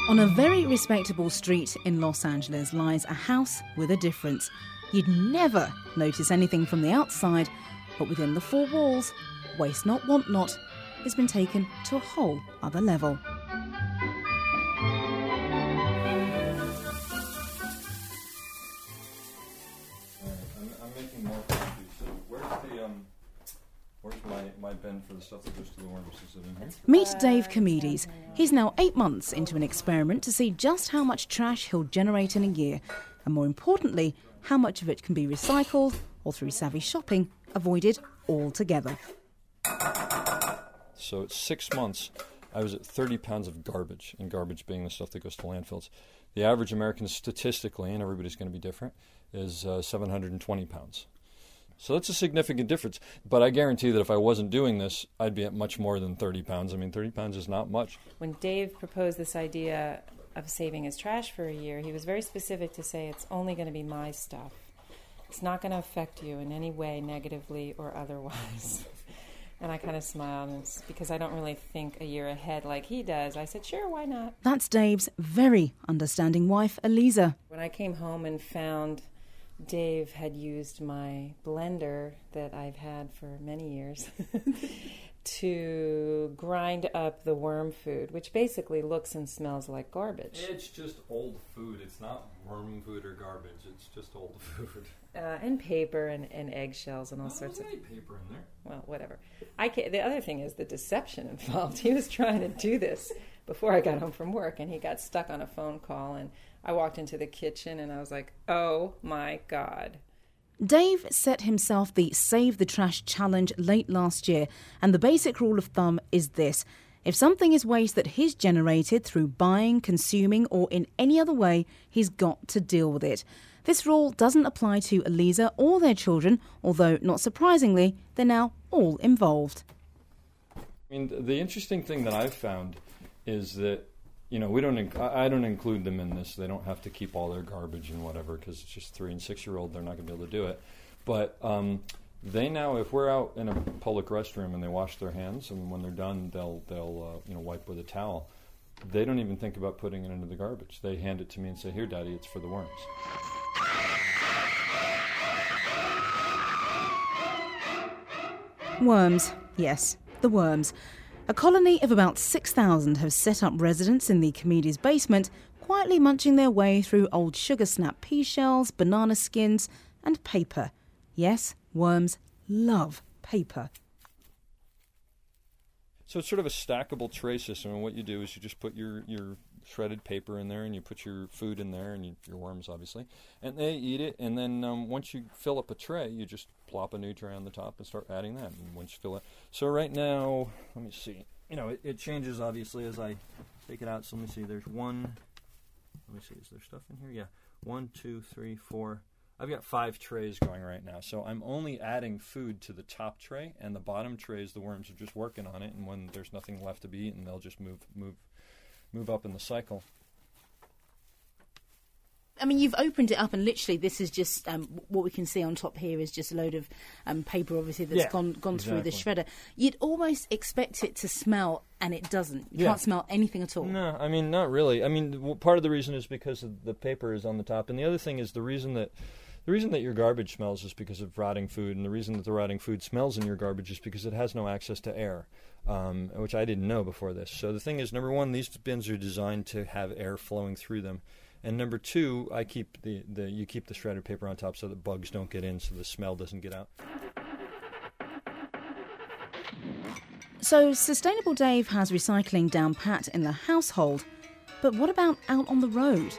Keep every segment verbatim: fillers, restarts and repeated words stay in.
On a very respectable street in Los Angeles lies a house with a difference. You'd never notice anything from the outside, but within the four walls, Waste Not, Want Not has been taken to a whole other level. My bin for the stuff that goes to the worms. Is it in here? Meet Dave Comedes. He's now eight months into an experiment to see just how much trash he'll generate in a year, and more importantly, how much of it can be recycled or, through savvy shopping, avoided altogether. So it's six months, I was at thirty pounds of garbage, and garbage being the stuff that goes to landfills. The average American statistically, and everybody's going to be different, is uh, seven hundred twenty pounds. So that's a significant difference. But I guarantee that if I wasn't doing this, I'd be at much more than thirty pounds. I mean, thirty pounds is not much. When Dave proposed this idea of saving his trash for a year, he was very specific to say it's only going to be my stuff. It's not going to affect you in any way, negatively or otherwise. And I kind of smiled, and it's because I don't really think a year ahead like he does. I said, sure, why not? That's Dave's very understanding wife, Eliza. When I came home and found Dave had used my blender that I've had for many years to grind up the worm food, which basically looks and smells like garbage. It's just old food. It's not worm food or garbage. It's just old food. Uh, and paper and, and eggshells and all no, sorts of... There's any paper in there. Well, whatever. I can't, the other thing is the deception involved. He was trying to do this before I got home from work, and he got stuck on a phone call, and I walked into the kitchen, and I was like, oh, my God. Dave set himself the Save the Trash challenge late last year, and the basic rule of thumb is this. If something is waste that he's generated through buying, consuming, or in any other way, he's got to deal with it. This rule doesn't apply to Eliza or their children, although, not surprisingly, they're now all involved. I mean, the interesting thing that I've found is that, you know, we don't. Inc- I don't include them in this. They don't have to keep all their garbage and whatever because it's just three and six year old. They're not going to be able to do it. But um, they now, if we're out in a public restroom and they wash their hands, and when they're done, they'll they'll uh, you know wipe with a towel. They don't even think about putting it into the garbage. They hand it to me and say, "Here, Daddy, it's for the worms." Worms, yes, the worms. A colony of about six thousand have set up residence in the Comedes' basement, quietly munching their way through old sugar snap pea shells, banana skins, and paper. Yes, worms love paper. So it's sort of a stackable tray system, and what you do is you just put your, your shredded paper in there, and you put your food in there, and you, your worms, obviously, and they eat it, and then um, once you fill up a tray, you just plop a new tray on the top and start adding that, and once you fill it. So right now, let me see, you know, it, it changes, obviously, as I take it out, so let me see, there's one, let me see, is there stuff in here? Yeah, one, two, three, four, I've got five trays going right now, so I'm only adding food to the top tray, and the bottom trays, the worms are just working on it, and when there's nothing left to be eaten, they'll just move move, move up in the cycle. I mean, you've opened it up, and literally this is just, um, what we can see on top here is just a load of um, paper, obviously, that's yeah, gone gone exactly. through the shredder. You'd almost expect it to smell, and it doesn't. You yeah. can't smell anything at all. No, I mean, not really. I mean, w- part of the reason is because of the paper is on the top, and the other thing is the reason that The reason that your garbage smells is because of rotting food, and the reason that the rotting food smells in your garbage is because it has no access to air, um, which I didn't know before this. So the thing is, number one, these bins are designed to have air flowing through them, and number two, I keep the, the you keep the shredded paper on top so that bugs don't get in, so the smell doesn't get out. So Sustainable Dave has recycling down pat in the household, but what about out on the road?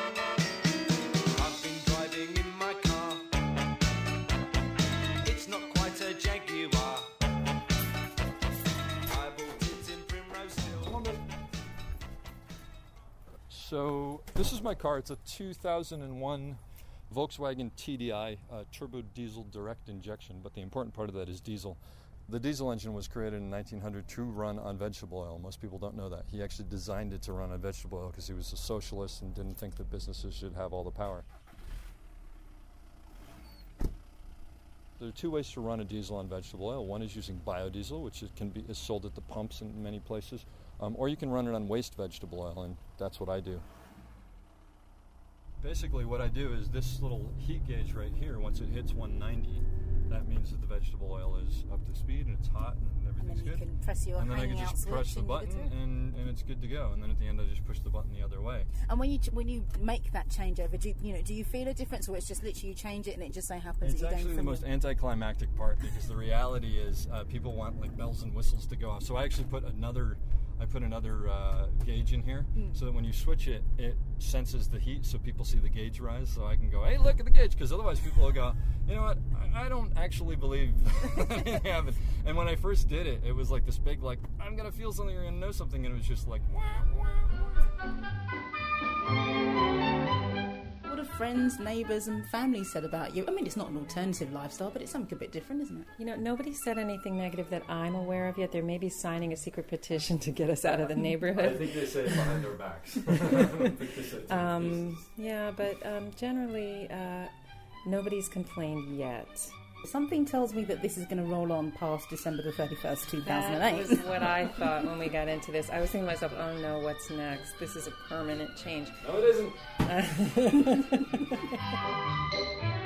So this is my car. It's a two thousand one Volkswagen T D I uh, turbo diesel direct injection, but the important part of that is diesel. The diesel engine was created in nineteen hundred to run on vegetable oil. Most people don't know that. He actually designed it to run on vegetable oil because he was a socialist and didn't think that businesses should have all the power. there are two ways to run a diesel on vegetable oil. One is using biodiesel, which is, can be is sold at the pumps in many places, um, or you can run it on waste vegetable oil, and that's what I do. Basically, what I do is this little heat gauge right here. Once it hits one ninety, that means that the vegetable oil is up to speed and it's hot and everything's and then you good. can press your and then I hanging can out just press switch the and you're button good to go. and, and it's good to go. And then at the end, I just push the button the other way. And when you when you make that changeover, do you, you know do you feel a difference, or it's just literally you change it and it just so happens It's that you're actually going the from most anticlimactic part because the reality is uh, people want like bells and whistles to go off. So I actually put another. I put another uh, gauge in here mm. so that when you switch it, it senses the heat so people see the gauge rise. So I can go, hey, look at the gauge, because otherwise people will go, you know what, I, I don't actually believe that anything happened. And when I first did it, it was like this big, like, I'm going to feel something, you're going to know something, and it was just like, wah, wah, wah. What have friends, neighbours and family said about you? I mean, it's not an alternative lifestyle, but it's something a bit different, isn't it? You know, nobody said anything negative that I'm aware of yet. They may be signing a secret petition to get us out of the neighborhood. I think they say it behind their backs. I don't think they say it to um, yeah, but um, generally, uh, nobody's complained yet. Something tells me that this is going to roll on past December the thirty-first, two thousand eight. That was what I thought when we got into this. I was thinking to myself, oh no, what's next? This is a permanent change. No, it isn't.